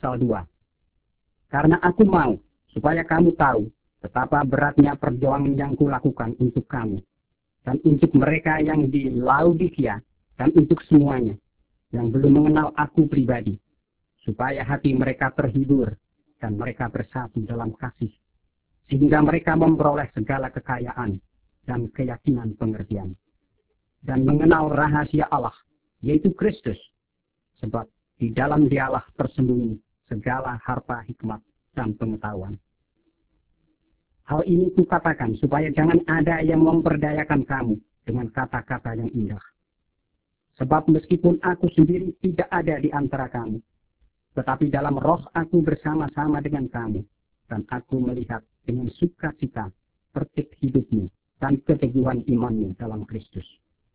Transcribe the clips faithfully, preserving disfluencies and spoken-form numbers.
pasal dua. Karena aku mau supaya kamu tahu betapa beratnya perjuangan yang kulakukan untuk kamu, dan untuk mereka yang di Laodikia, dan untuk semuanya yang belum mengenal aku pribadi, supaya hati mereka terhibur dan mereka bersatu dalam kasih, sehingga mereka memperoleh segala kekayaan dan keyakinan pengertian, dan mengenal rahasia Allah, yaitu Kristus, sebab di dalam Dialah tersembunyi segala harta hikmat dan pengetahuan. Hal ini kukatakan supaya jangan ada yang memperdayakan kamu dengan kata-kata yang indah. Sebab meskipun aku sendiri tidak ada di antara kamu, tetapi dalam roh aku bersama-sama dengan kamu, dan aku melihat dengan sukacita tertib hidupmu dan keteguhan imanmu dalam Kristus.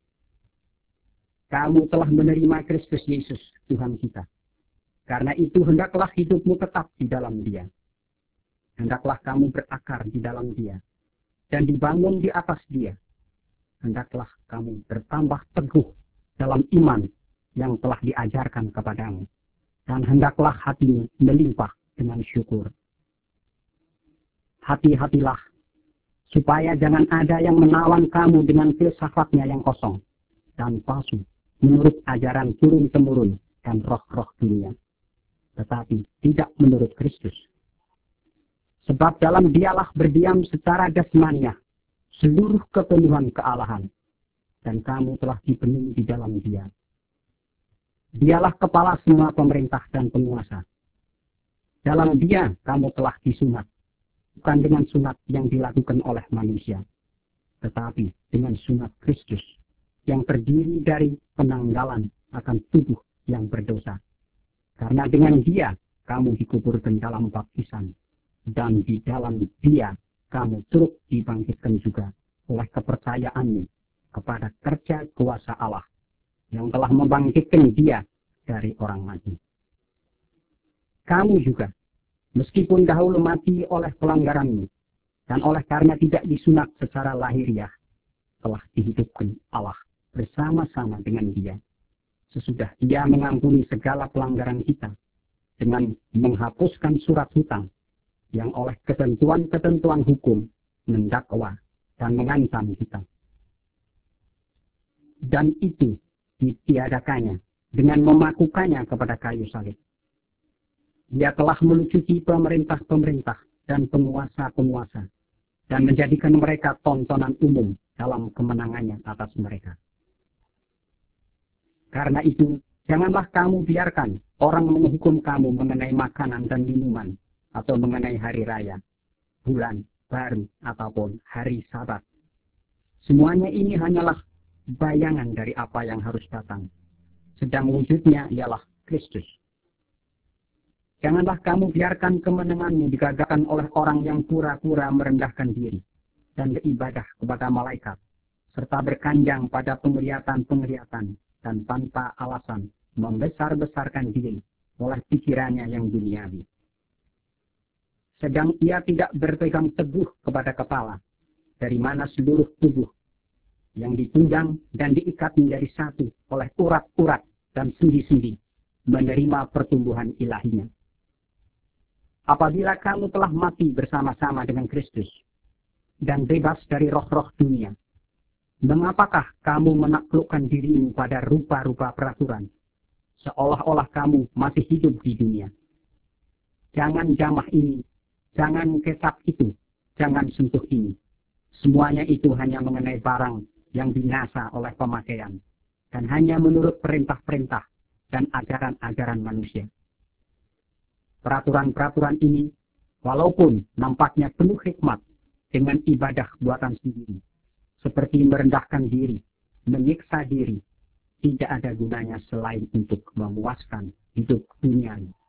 Kamu telah menerima Kristus Yesus, Tuhan kita. Karena itu hendaklah hidupmu tetap di dalam Dia. Hendaklah kamu berakar di dalam Dia dan dibangun di atas Dia. Hendaklah kamu bertambah teguh dalam iman yang telah diajarkan kepadamu, dan hendaklah hatimu melimpah dengan syukur. Hati-hatilah, supaya jangan ada yang menawan kamu dengan filsafatnya yang kosong dan palsu, menurut ajaran turun-temurun dan roh-roh dunia, tetapi tidak menurut Kristus. Sebab dalam Dialah berdiam secara jasmaniah seluruh kepenuhan kealahan, dan kamu telah dipenuhi di dalam Dia. Dialah kepala semua pemerintah dan penguasa. Dalam Dia kamu telah disunat, bukan dengan sunat yang dilakukan oleh manusia, tetapi dengan sunat Kristus, yang terdiri dari penanggalan akan tubuh yang berdosa. Karena dengan Dia kamu dikuburkan dalam baptisan, dan di dalam Dia kamu turut dibangkitkan juga oleh kepercayaanmu kepada kerja kuasa Allah yang telah membangkitkan Dia dari orang mati. Kamu juga, meskipun dahulu mati oleh pelanggaranmu, dan oleh karena tidak disunat secara lahiriah, telah dihidupkan Allah bersama-sama dengan Dia, sesudah Dia mengampuni segala pelanggaran kita, dengan menghapuskan surat hutang, yang oleh ketentuan-ketentuan hukum mendakwa dan mengancam kita. Dan itu ditiadakannya dengan memakukannya kepada kayu salib. Dia telah melucuti pemerintah-pemerintah dan penguasa-penguasa, dan menjadikan mereka tontonan umum dalam kemenangannya atas mereka. Karena itu, janganlah kamu biarkan orang menghukum kamu mengenai makanan dan minuman, atau mengenai hari raya, bulan baru, ataupun hari Sabat. Semuanya ini hanyalah bayangan dari apa yang harus datang, sedang wujudnya ialah Kristus. Janganlah kamu biarkan kemenanganmu digagahkan oleh orang yang pura-pura merendahkan diri dan beribadah kepada malaikat, serta berkanjang pada penglihatan-penglihatan dan tanpa alasan membesar-besarkan diri oleh pikirannya yang duniawi. Sedang ia tidak berpegang teguh kepada kepala, dari mana seluruh tubuh yang ditunjang dan diikat menjadi satu oleh urat-urat dan sendi-sendi menerima pertumbuhan ilahinya. Apabila kamu telah mati bersama-sama dengan Kristus dan bebas dari roh-roh dunia, mengapakah kamu menaklukkan dirimu pada rupa-rupa peraturan, seolah-olah kamu masih hidup di dunia? Jangan jamah ini, jangan kesap itu, jangan sentuh ini. Semuanya itu hanya mengenai barang yang binasa oleh pemakaian, dan hanya menurut perintah-perintah dan ajaran-ajaran manusia. Peraturan-peraturan ini, walaupun nampaknya penuh hikmat dengan ibadah buatan sendiri, seperti merendahkan diri, menyiksa diri, tidak ada gunanya selain untuk memuaskan hidup duniawi.